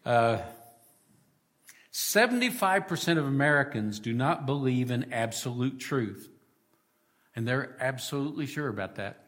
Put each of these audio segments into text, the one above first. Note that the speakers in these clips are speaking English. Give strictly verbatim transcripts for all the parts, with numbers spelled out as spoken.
Uh, seventy-five percent of Americans do not believe in absolute truth. And they're absolutely sure about that.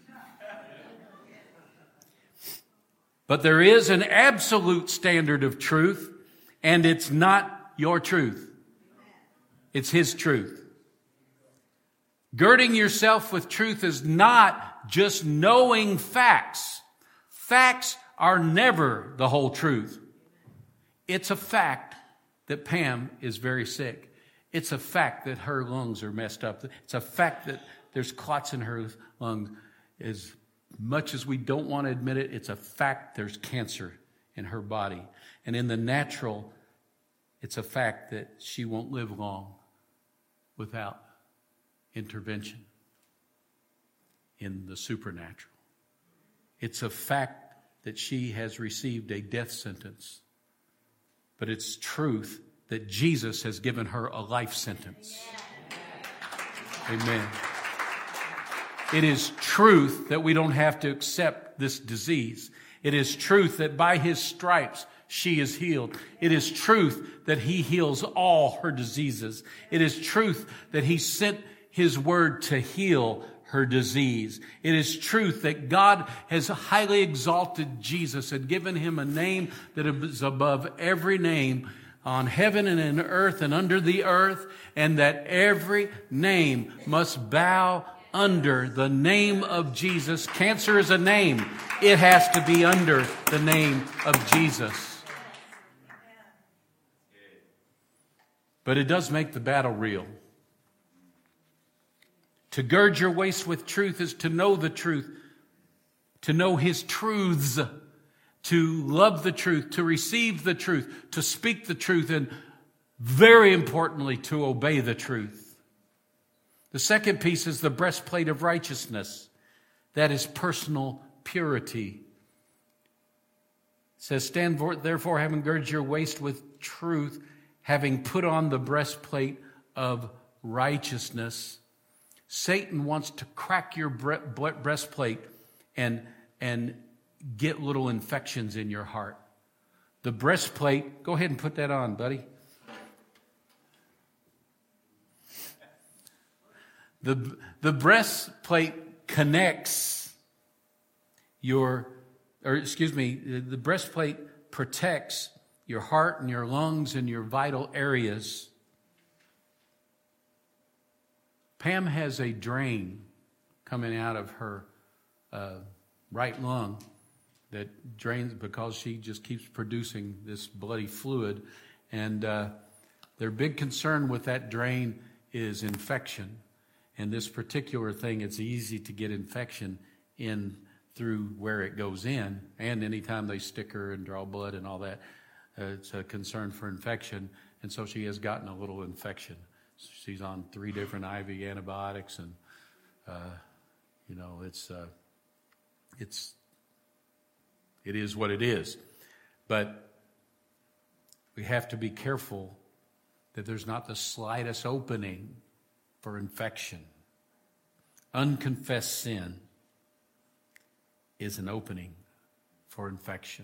But there is an absolute standard of truth, and it's not your truth. It's His truth. Girding yourself with truth is not just knowing facts. Facts are never the whole truth. It's a fact that Pam is very sick. It's a fact that her lungs are messed up. It's a fact that there's clots in her lungs. As much as we don't want to admit it, it's a fact there's cancer in her body. And in the natural, it's a fact that she won't live long without intervention in the supernatural. It's a fact that she has received a death sentence. But it's truth that Jesus has given her a life sentence. Amen. It is truth that we don't have to accept this disease. It is truth that by His stripes she is healed. It is truth that He heals all her diseases. It is truth that He sent His word to heal her disease. It is truth that God has highly exalted Jesus and given Him a name that is above every name on heaven and in earth and under the earth, and that every name must bow under the name of Jesus. Cancer is a name. It has to be under the name of Jesus. But it does make the battle real. To gird your waist with truth is to know the truth, to know His truths, to love the truth, to receive the truth, to speak the truth, and very importantly, to obey the truth. The second piece is the breastplate of righteousness. That is personal purity. It says, stand therefore, having girded your waist with truth, having put on the breastplate of righteousness. Satan wants to crack your breastplate and, and get little infections in your heart. The breastplate, go ahead and put that on, buddy. The, the breastplate connects your, or excuse me, the breastplate protects your heart and your lungs and your vital areas. Pam has a drain coming out of her uh, right lung that drains because she just keeps producing this bloody fluid. And uh, their big concern with that drain is infection. And this particular thing, it's easy to get infection in through where it goes in. And anytime they stick her and draw blood and all that, uh, it's a concern for infection. And so she has gotten a little infection. She's on three different I V antibiotics, and uh, you know it's uh, it's it is what it is. But we have to be careful that there's not the slightest opening for infection. Unconfessed sin is an opening for infection.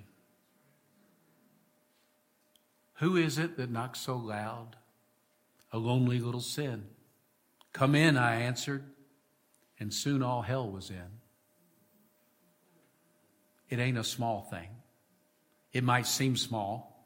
Who is it that knocks so loud? A lonely little sin. Come in, I answered, and soon all hell was in. It ain't a small thing. It might seem small,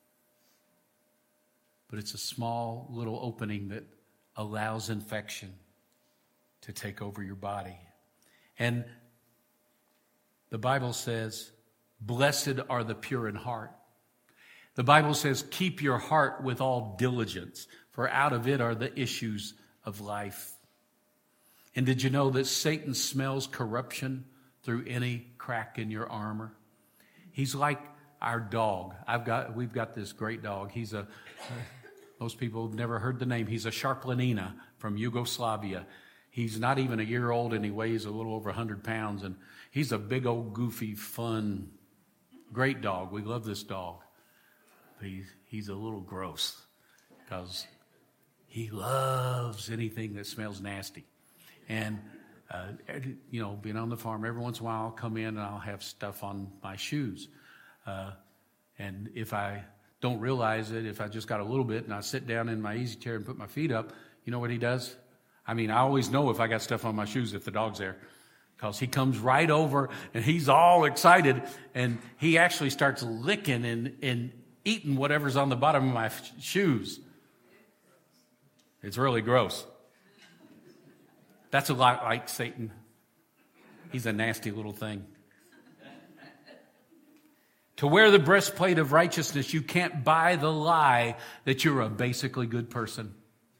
but it's a small little opening that allows infection to take over your body. And the Bible says, blessed are the pure in heart. The Bible says, keep your heart with all diligence, for out of it are the issues of life. And did you know that Satan smells corruption through any crack in your armor? He's like our dog. I've got, we've got this great dog. He's a, most people have never heard the name. He's a Sharplanina from Yugoslavia. He's not even a year old, and he weighs a little over one hundred pounds. And he's a big old goofy, fun, great dog. We love this dog. But he's, he's a little gross because he loves anything that smells nasty. And, uh, you know, being on the farm, every once in a while I'll come in and I'll have stuff on my shoes. Uh, And if I don't realize it, if I just got a little bit and I sit down in my easy chair and put my feet up, you know what he does? I mean, I always know if I got stuff on my shoes if the dog's there. Because he comes right over and he's all excited and he actually starts licking and, and eating whatever's on the bottom of my f- shoes. It's really gross. That's a lot like Satan. He's a nasty little thing. To wear the breastplate of righteousness, you can't buy the lie that you're a basically good person.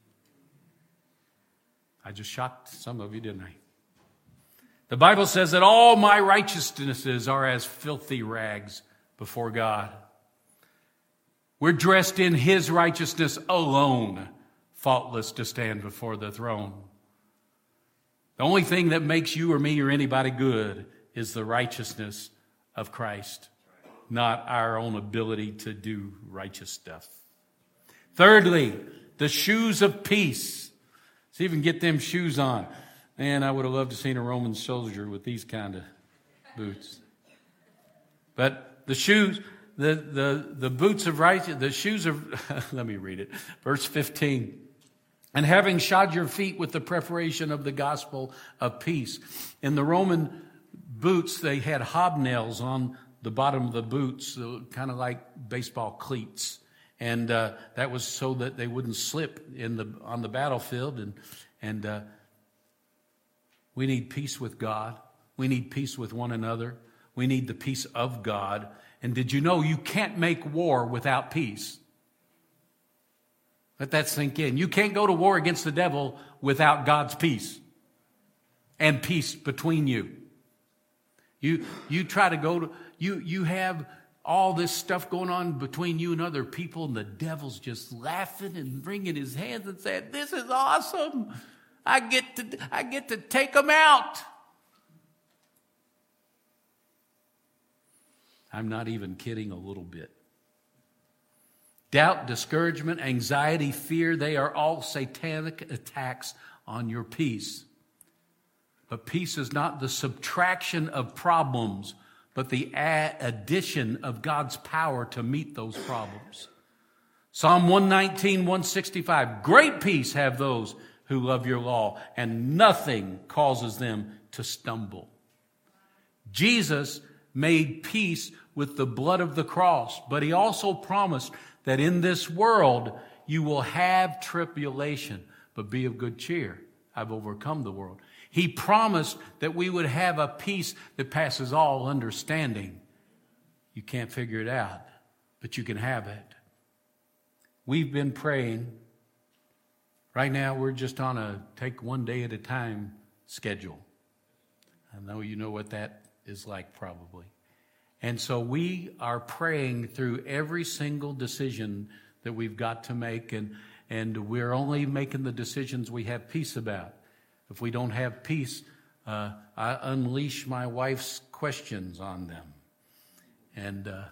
I just shocked some of you, didn't I? The Bible says that all my righteousnesses are as filthy rags before God. We're dressed in His righteousness alone, faultless to stand before the throne. The only thing that makes you or me or anybody good is the righteousness of Christ, not our own ability to do righteous stuff. Thirdly, the shoes of peace. See if we can get them shoes on. Man, I would have loved to have seen a Roman soldier with these kind of boots. But the shoes, the, the, the boots of righteousness, the shoes of, let me read it. Verse fifteen. And having shod your feet with the preparation of the gospel of peace. In the Roman boots, they had hobnails on the bottom of the boots, kind of like baseball cleats. And uh, that was so that they wouldn't slip in the on the battlefield. And, and uh, we need peace with God. We need peace with one another. We need the peace of God. And did you know you can't make war without peace? Let that sink in. You can't go to war against the devil without God's peace and peace between you. You you try to go to, you you have all this stuff going on between you and other people, and the devil's just laughing and wringing his hands and saying, "This is awesome. I get to I get to take them out." I'm not even kidding a little bit. Doubt, discouragement, anxiety, fear, they are all satanic attacks on your peace. But peace is not the subtraction of problems, but the addition of God's power to meet those problems. Psalm one nineteen, one sixty-five, great peace have those who love your law, and nothing causes them to stumble. Jesus made peace with the blood of the cross, but he also promised that in this world you will have tribulation, but be of good cheer. I've overcome the world. He promised that we would have a peace that passes all understanding. You can't figure it out, but you can have it. We've been praying. Right now we're just on a take one day at a time schedule. I know you know what that is like probably. And so we are praying through every single decision that we've got to make, and, and we're only making the decisions we have peace about. If we don't have peace, uh, I unleash my wife's questions on them. And uh,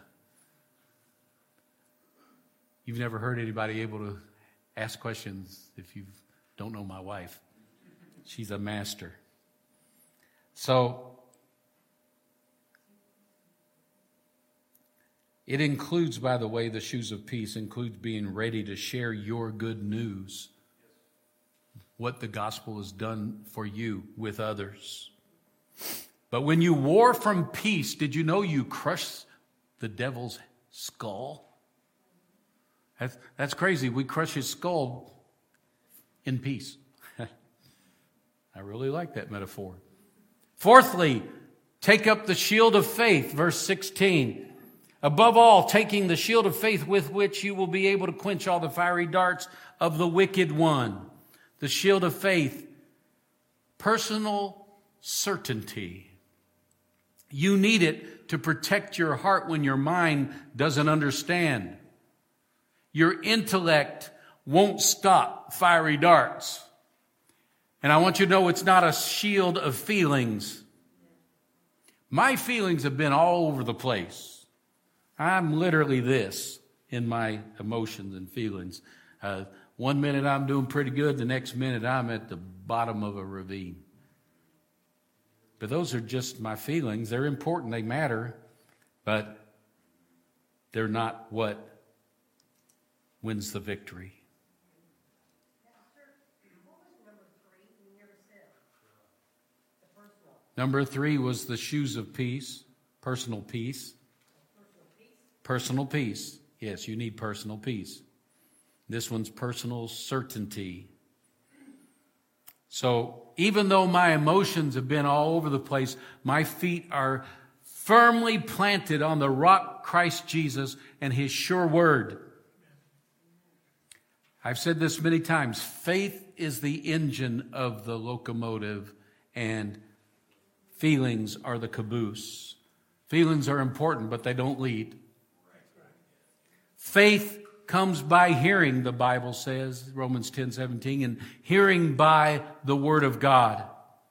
you've never heard anybody able to ask questions if you don't know my wife. She's a master. So it includes, by the way, the shoes of peace includes being ready to share your good news, what the gospel has done for you with others. But when you war from peace, did you know you crush the devil's skull? That's, that's crazy. We crush his skull in peace. I really like that metaphor. Fourthly, take up the shield of faith, verse sixteen. Above all, taking the shield of faith with which you will be able to quench all the fiery darts of the wicked one. The shield of faith, personal certainty. You need it to protect your heart when your mind doesn't understand. Your intellect won't stop fiery darts. And I want you to know it's not a shield of feelings. My feelings have been all over the place. I'm literally this in my emotions and feelings. Uh, one minute I'm doing pretty good. The next minute I'm at the bottom of a ravine. But those are just my feelings. They're important. They matter. But they're not what wins the victory. Number three was the shoes of peace, personal peace. Personal peace? Personal peace. Yes, you need personal peace. This one's personal certainty. So even though my emotions have been all over the place, my feet are firmly planted on the rock Christ Jesus and His sure word. I've said this many times. Faith is the engine of the locomotive and feelings are the caboose. Feelings are important, but they don't lead. Faith comes by hearing, the Bible says, Romans ten seventeen, and hearing by the Word of God.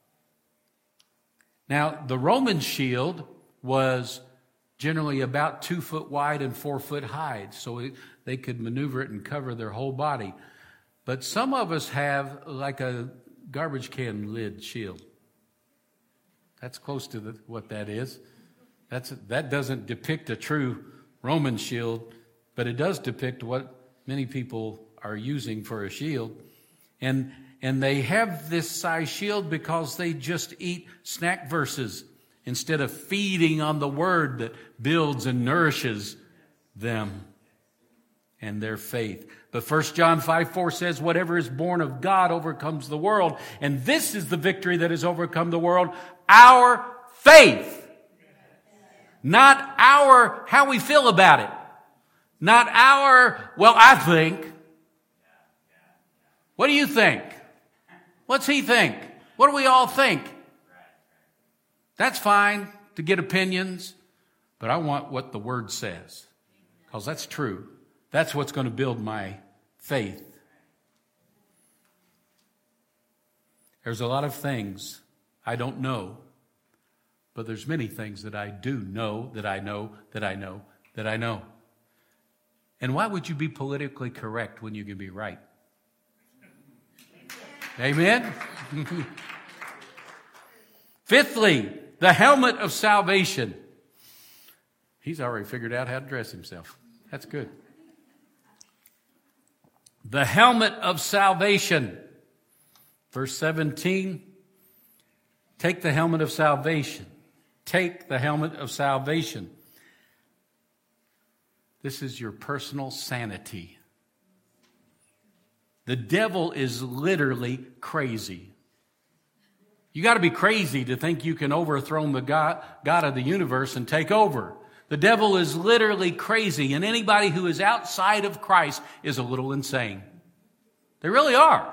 Now, the Roman shield was generally about two foot wide and four foot high, so it, they could maneuver it and cover their whole body. But some of us have like a garbage can lid shield. That's close to the, what that is. That's that doesn't depict a true Roman shield, but it does depict what many people are using for a shield. And and they have this size shield because they just eat snack verses instead of feeding on the word that builds and nourishes them and their faith. But First John five four says, whatever is born of God overcomes the world. And this is the victory that has overcome the world, our faith. Not our, how we feel about it. Not our, well, I think. What do you think? What's he think? What do we all think? That's fine to get opinions, but I want what the Word says, because that's true. That's what's going to build my faith. There's a lot of things I don't know, but there's many things that I do know, that I know, that I know, that I know. And why would you be politically correct when you can be right? Amen? Fifthly, the helmet of salvation. He's already figured out how to dress himself. That's good. The helmet of salvation. Verse seventeen. Take the helmet of salvation. Take the helmet of salvation. This is your personal sanity. The devil is literally crazy. You got to be crazy to think you can overthrow the God, God of the universe and take over. The devil is literally crazy, and anybody who is outside of Christ is a little insane. They really are.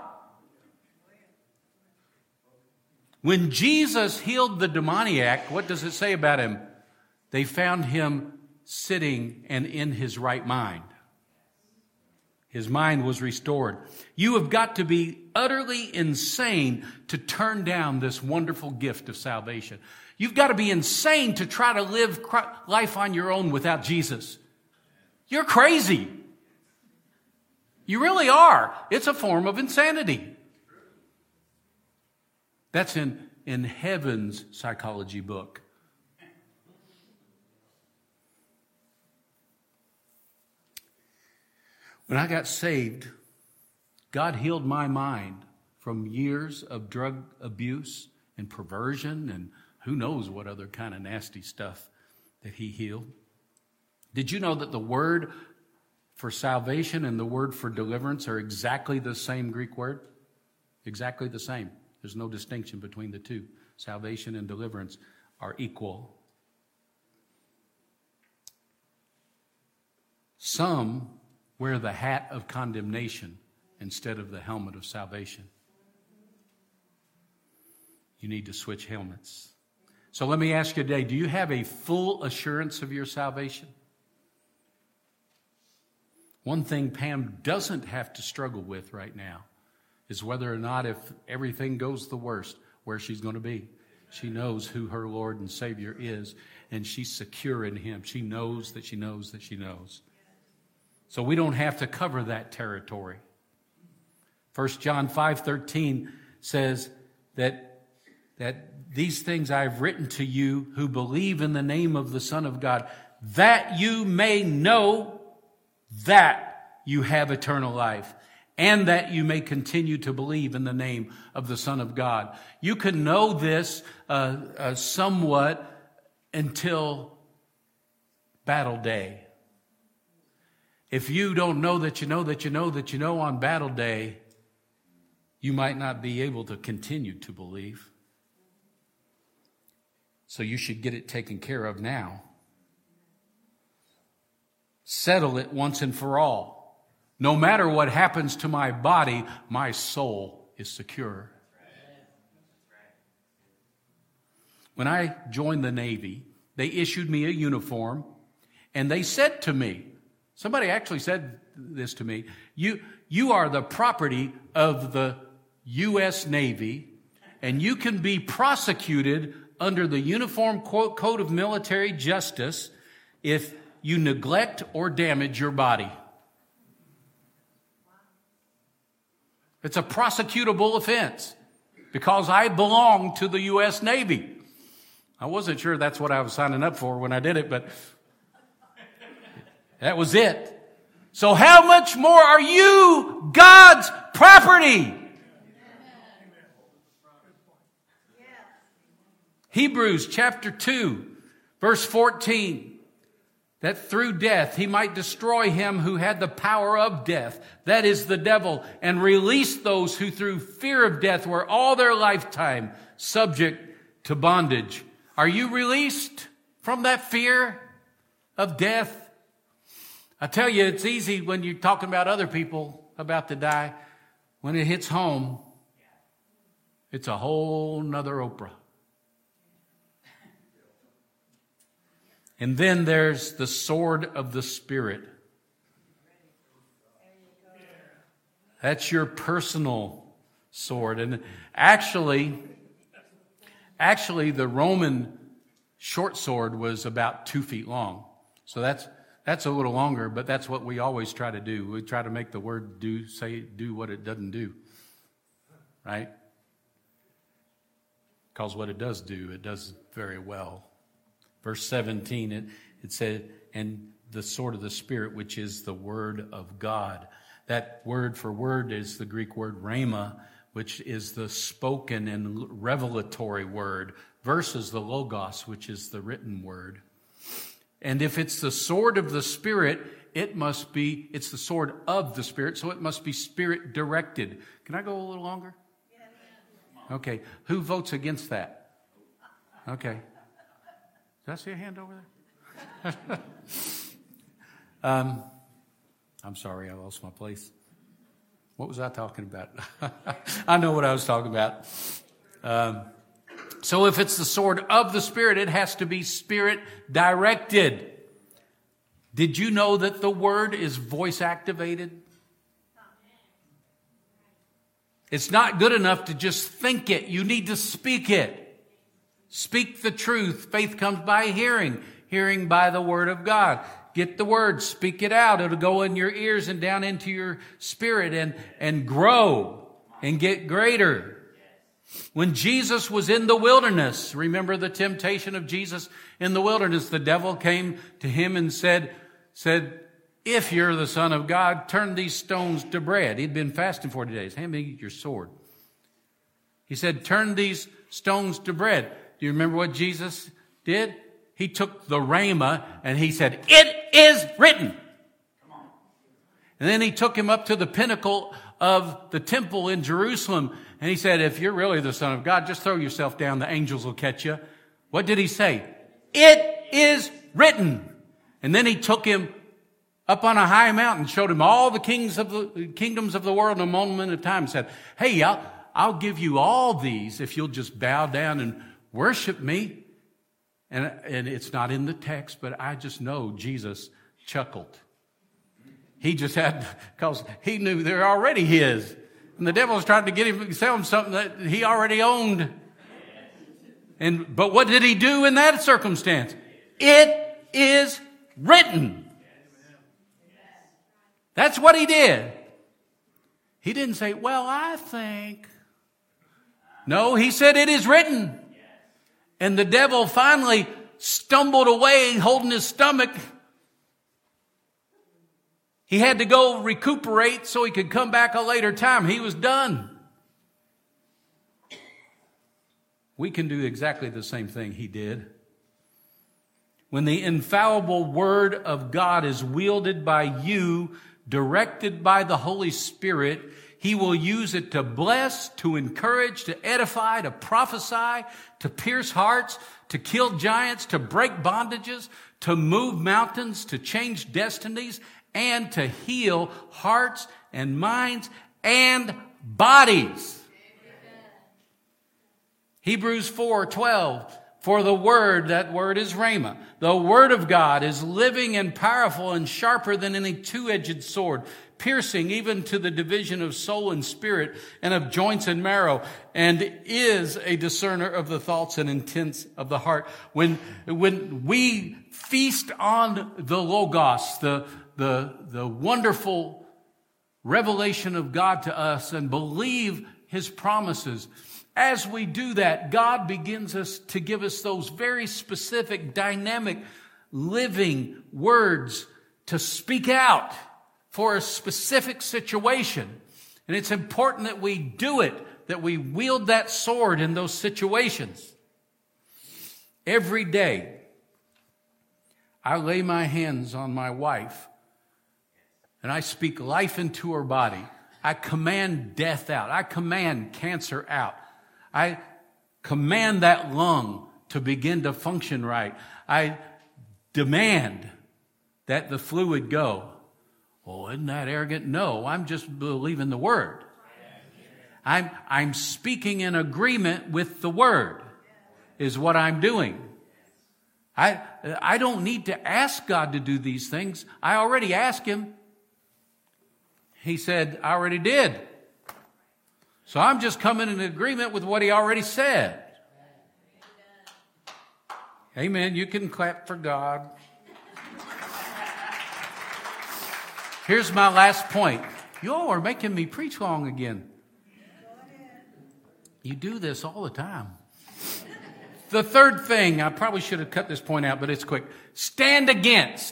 When Jesus healed the demoniac, what does it say about him? They found him sitting and in his right mind. His mind was restored. You have got to be utterly insane to turn down this wonderful gift of salvation. You've got to be insane to try to live life on your own without Jesus. You're crazy. You really are. It's a form of insanity. That's in, in heaven's psychology book. When I got saved, God healed my mind from years of drug abuse and perversion and who knows what other kind of nasty stuff that he healed. Did you know that the word for salvation and the word for deliverance are exactly the same Greek word? Exactly the same. There's no distinction between the two. Salvation and deliverance are equal. Some wear the hat of condemnation instead of the helmet of salvation. You need to switch helmets. So let me ask you today, do you have a full assurance of your salvation? One thing Pam doesn't have to struggle with right now is whether or not, if everything goes the worst, where she's going to be. She knows who her Lord and Savior is, and she's secure in Him. She knows that she knows that she knows. So we don't have to cover that territory. First John five thirteen says that, that these things I have written to you who believe in the name of the Son of God, that you may know that you have eternal life, and that you may continue to believe in the name of the Son of God. You can know this uh, uh, somewhat until battle day. If you don't know that you know that you know that you know on battle day, you might not be able to continue to believe. So you should get it taken care of now. Settle it once and for all. No matter what happens to my body, my soul is secure. When I joined the Navy, they issued me a uniform, and they said to me, somebody actually said this to me, you, you are the property of the U S Navy, and you can be prosecuted under the Uniform Code of Military Justice if you neglect or damage your body. It's a prosecutable offense because I belong to the U S Navy. I wasn't sure that's what I was signing up for when I did it, but that was it. So how much more are you God's property? Hebrews chapter two, verse fourteen. That through death he might destroy him who had the power of death, that is the devil, and release those who through fear of death were all their lifetime subject to bondage. Are you released from that fear of death? I tell you, it's easy when you're talking about other people about to die. When it hits home, it's a whole nother Oprah. And then there's the sword of the Spirit. That's your personal sword. And actually, actually the Roman short sword was about two feet long. So that's that's a little longer, but that's what we always try to do. We try to make the word do say do what it doesn't do. Right? Because what it does do, it does very well. Verse seventeen, it, it said, and the sword of the Spirit, which is the word of God. That word for word is the Greek word rhema, which is the spoken and revelatory word, versus the logos, which is the written word. And if it's the sword of the Spirit, it must be, it's the sword of the Spirit, so it must be Spirit directed. Can I go a little longer? Okay. Who votes against that? Okay. Did I see a hand over there? um, I'm sorry, I lost my place. What was I talking about? I know what I was talking about. Um, so if it's the sword of the Spirit, it has to be Spirit directed. Did you know that the word is voice activated? It's not good enough to just think it. You need to speak it. Speak the truth. Faith comes by hearing. Hearing by the word of God. Get the word. Speak it out. It'll go in your ears and down into your spirit and, and grow and get greater. When Jesus was in the wilderness, remember the temptation of Jesus in the wilderness? The devil came to him and said, said, if you're the Son of God, turn these stones to bread. He'd been fasting forty days. Hand me your sword. He said, turn these stones to bread. Do you remember what Jesus did? He took the rhema and he said, it is written. And then he took him up to the pinnacle of the temple in Jerusalem. And he said, if you're really the Son of God, just throw yourself down. The angels will catch you. What did he say? It is written. And then he took him up on a high mountain, showed him all the kings of the kingdoms of the world in a moment of time, and said, hey, I'll, I'll give you all these if you'll just bow down and worship me. And, and it's not in the text, but I just know Jesus chuckled. He just had, because he knew they're already his. And the devil was trying to get him to sell him something that he already owned. And, but what did he do in that circumstance? It is written. That's what he did. He didn't say, well, I think. No, he said it is written. And the devil finally stumbled away holding his stomach. He had to go recuperate so he could come back a later time. He was done. We can do exactly the same thing he did. When the infallible word of God is wielded by you, directed by the Holy Spirit, he will use it to bless, to encourage, to edify, to prophesy, to pierce hearts, to kill giants, to break bondages, to move mountains, to change destinies, and to heal hearts and minds and bodies. Hebrews four twelve. For the word, that word is rhema, the word of God is living and powerful and sharper than any two-edged sword, piercing even to the division of soul and spirit and of joints and marrow, and is a discerner of the thoughts and intents of the heart. When, when we feast on the Logos, the, the, the wonderful revelation of God to us, and believe his promises, as we do that, God begins us to give us those very specific, dynamic, living words to speak out for a specific situation. And it's important that we do it, that we wield that sword in those situations. Every day, I lay my hands on my wife and I speak life into her body. I command death out. I command cancer out. I command that lung to begin to function right. I demand that the fluid go. Oh, isn't that arrogant? No, I'm just believing the word. I'm, I'm speaking in agreement with the word is what I'm doing. I, I don't need to ask God to do these things. I already asked him. He said, I already did. So I'm just coming in agreement with what he already said. Amen. You can clap for God. Here's my last point. You all are making me preach long again. You do this all the time. The third thing, I probably should have cut this point out, but it's quick. Stand against.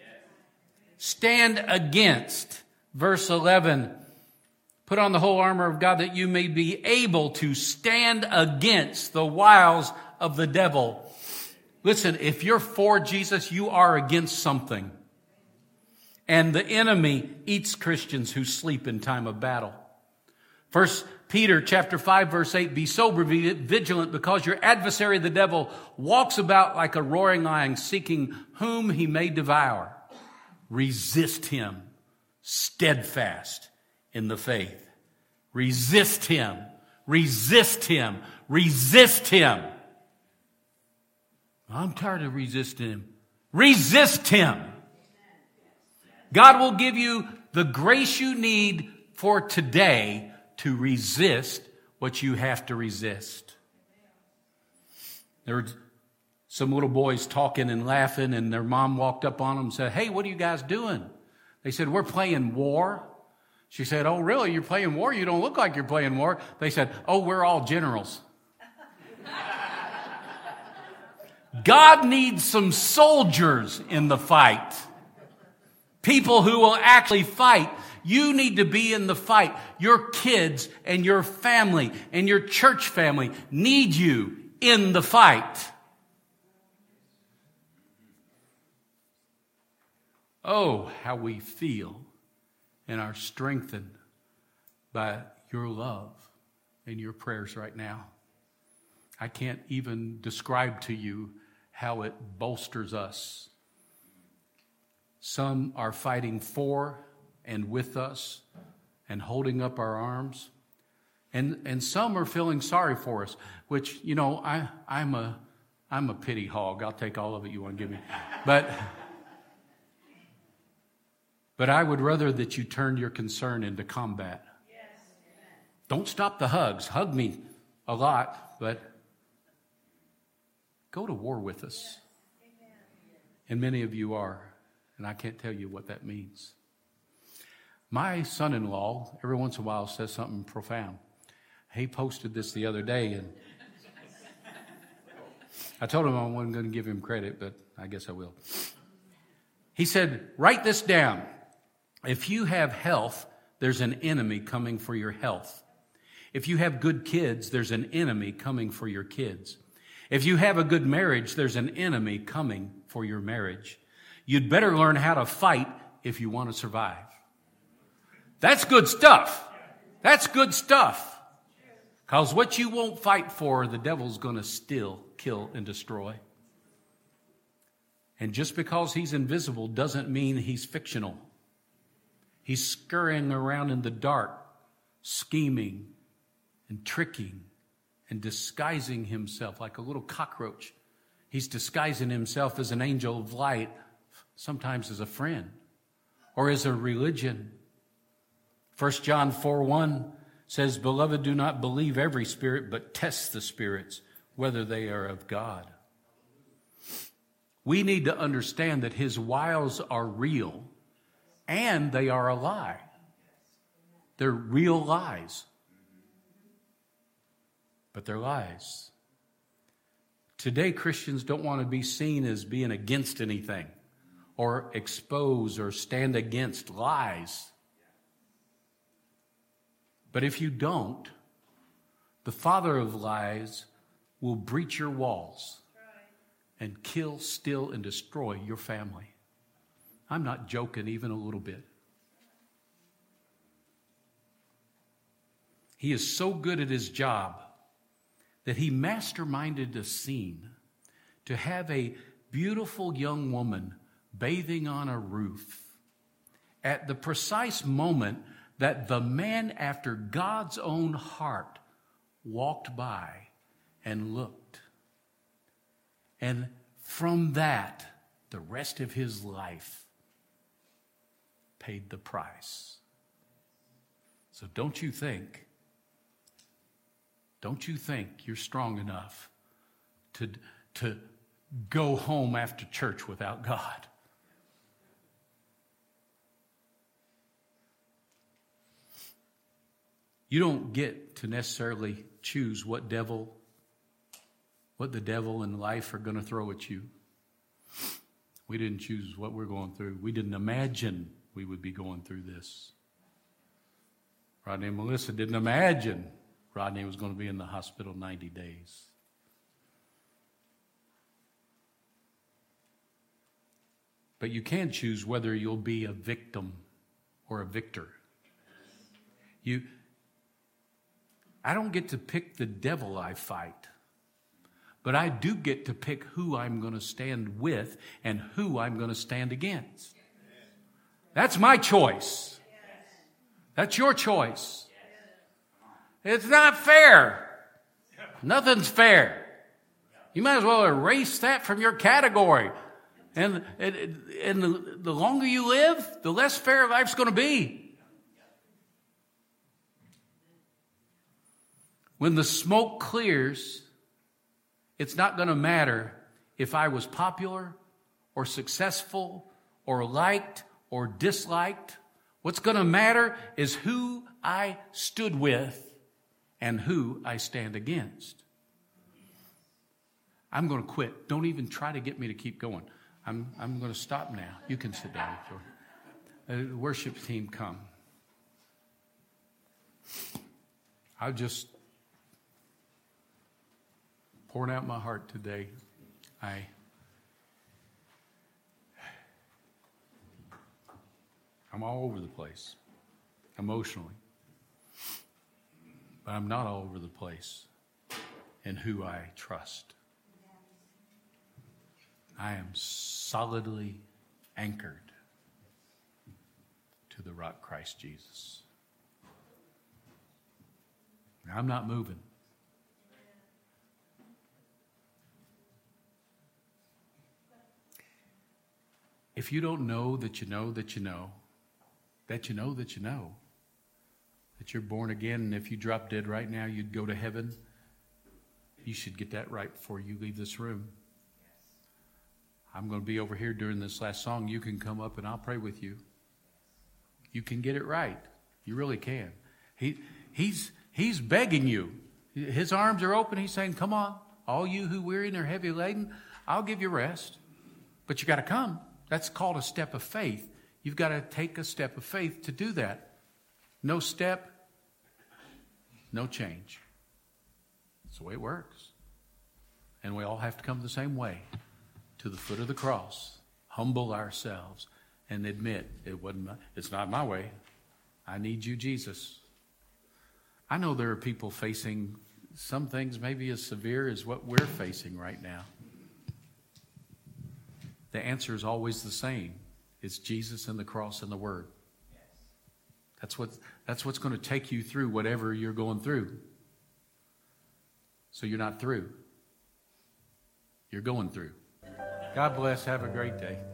Stand against. Verse eleven. Put on the whole armor of God that you may be able to stand against the wiles of the devil. Listen, if you're for Jesus, you are against something. And the enemy eats Christians who sleep in time of battle. First Peter chapter five, verse eight, be sober, be vigilant, because your adversary, the devil, walks about like a roaring lion, seeking whom he may devour. Resist him, steadfast in the faith. Resist him. Resist him. Resist him. I'm tired of resisting him. Resist him. God will give you the grace you need for today to resist what you have to resist. There were some little boys talking and laughing, and their mom walked up on them and said, hey, what are you guys doing? They said, we're playing war. She said, oh, really? You're playing war? You don't look like you're playing war. They said, oh, we're all generals. God needs some soldiers in the fight. People who will actually fight. You need to be in the fight. Your kids and your family and your church family need you in the fight. Oh, how we feel and are strengthened by your love and your prayers right now. I can't even describe to you how it bolsters us. Some are fighting for and with us and holding up our arms. And and some are feeling sorry for us, which, you know, I, I'm a I'm a pity hog. I'll take all of it you want to give me. But But I would rather that you turn your concern into combat. Yes. Don't stop the hugs. Hug me a lot, but go to war with us. Yes. And many of you are, and I can't tell you what that means. My son-in-law, every once in a while, says something profound. He posted this the other day, and I told him I wasn't going to give him credit, but I guess I will. He said, write this down. If you have health, there's an enemy coming for your health. If you have good kids, there's an enemy coming for your kids. If you have a good marriage, there's an enemy coming for your marriage. You'd better learn how to fight if you want to survive. That's good stuff. That's good stuff. Because what you won't fight for, the devil's going to steal, kill, and destroy. And just because he's invisible doesn't mean he's fictional. He's scurrying around in the dark, scheming and tricking and disguising himself like a little cockroach. He's disguising himself as an angel of light, sometimes as a friend or as a religion. First John four one says, Beloved, do not believe every spirit, but test the spirits, whether they are of God. We need to understand that his wiles are real and they are a lie. They're real lies. But they're lies. Today, Christians don't want to be seen as being against anything or expose or stand against lies. But if you don't, the father of lies will breach your walls and kill, steal, and destroy your family. I'm not joking even a little bit. He is so good at his job that he masterminded a scene to have a beautiful young woman bathing on a roof at the precise moment that the man after God's own heart walked by and looked. And from that, the rest of his life paid the price. So don't you think, don't you think you're strong enough to, to go home after church without God? You don't get to necessarily choose what devil, what the devil and life are going to throw at you. We didn't choose what we're going through. We didn't imagine we would be going through this. Rodney and Melissa didn't imagine Rodney was going to be in the hospital ninety days. But you can choose whether you'll be a victim or a victor. You... I don't get to pick the devil I fight, but I do get to pick who I'm going to stand with and who I'm going to stand against. That's my choice. That's your choice. It's not fair. Nothing's fair. You might as well erase that from your category. And, and, and the, the longer you live, the less fair life's going to be. When the smoke clears, it's not going to matter if I was popular or successful or liked or disliked. What's going to matter is who I stood with and who I stand against. I'm going to quit. Don't even try to get me to keep going. I'm, I'm going to stop now. You can sit down. Uh, the worship team, come. I'll just... pouring out my heart today. I, I'm all over the place, emotionally. But I'm not all over the place in who I trust. I am solidly anchored to the rock Christ Jesus. I'm not moving. If you don't know that you know that you know, that you know that you know, that you're born again, and if you drop dead right now, you'd go to heaven, you should get that right before you leave this room. I'm going to be over here during this last song. You can come up and I'll pray with you. You can get it right. You really can. He, he's, he's begging you. His arms are open. He's saying, come on, All you who weary and are heavy laden, I'll give you rest. But you got to come. That's called a step of faith. You've got to take a step of faith to do that. No step, no change. That's the way it works. And we all have to come the same way, to the foot of the cross, humble ourselves, and admit it wasn't my, it's not my way. I need you, Jesus. I know there are people facing some things maybe as severe as what we're facing right now. The answer is always the same. It's Jesus and the cross and the Word. That's what, that's what's going to take you through whatever you're going through. So you're not through. You're going through. God bless. Have a great day.